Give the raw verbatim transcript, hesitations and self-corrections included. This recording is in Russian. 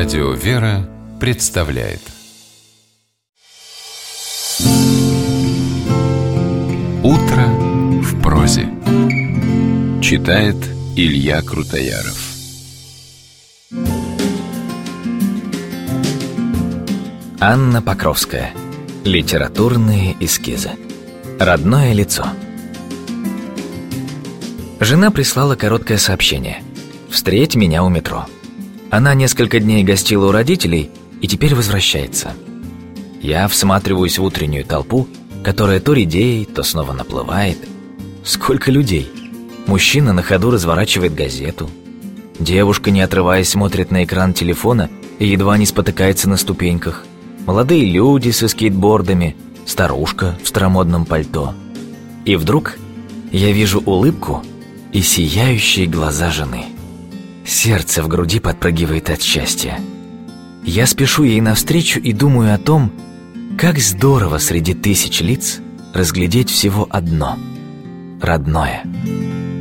Радио «Вера» представляет «Утро в прозе». Читает Илья Крутояров. Анна Покровская. Литературные эскизы. Родное лицо. Жена прислала короткое сообщение: «Встреть меня у метро». Она несколько дней гостила у родителей и теперь возвращается. Я всматриваюсь в утреннюю толпу, которая то редеет, то снова наплывает. Сколько людей! Мужчина на ходу разворачивает газету. Девушка, не отрываясь, смотрит на экран телефона и едва не спотыкается на ступеньках. Молодые люди со скейтбордами, старушка в старомодном пальто. И вдруг я вижу улыбку и сияющие глаза жены. Сердце в груди подпрыгивает от счастья. Я спешу ей навстречу и думаю о том, как здорово среди тысяч лиц разглядеть всего одно – родное.